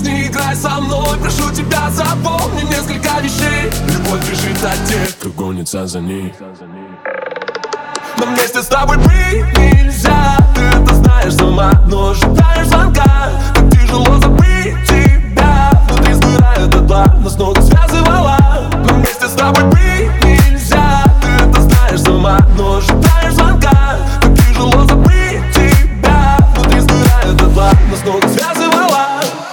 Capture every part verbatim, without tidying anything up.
не играй со мной. Прошу тебя, запомни несколько вещей. Любовь бежит от тех, кто гонится за ней. Но вместе с тобой быть нельзя. Ты это знаешь сама, но ожидаешь звонка. Так тяжело забыть тебя. Внутри сгорает дотла, нас много связывала. Но вместе с тобой быть нельзя. Ты это знаешь сама, но ожидаешь звонка. Так тяжело забыть тебя. Внутри сгорает дотла, нас много связывала.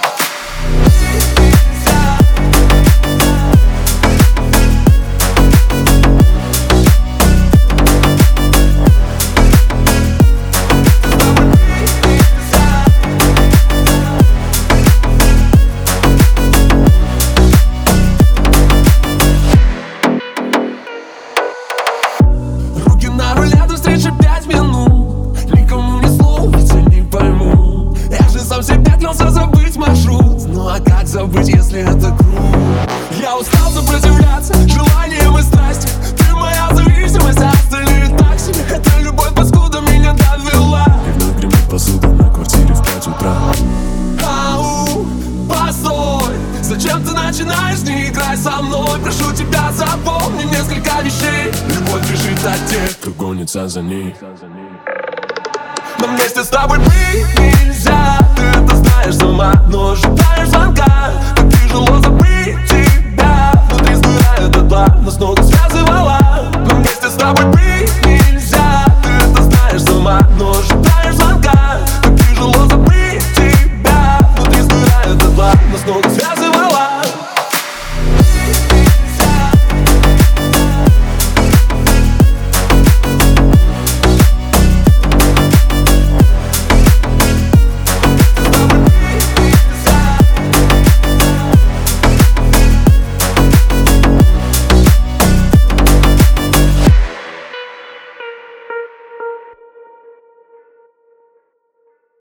На руле до встречи пять минут. Никому ни слова, ведь я не пойму. Я же сам себя клялся забыть маршрут. Ну а как забыть, если это круг? Я устал сопротивляться желаниям и страсти. Ты моя зависимость, а остальные так себе. Эта любовь паскуда меня довела. И вновь гремит посуда на квартире в пять утра. Ау, постой, зачем ты начинаешь, не играй со мной. Прошу тебя, запомни несколько вещей. Любовь бежит от тех, кто гонится за ней. Но вместе с тобой быть нельзя. Ты это знаешь сама, но ожидай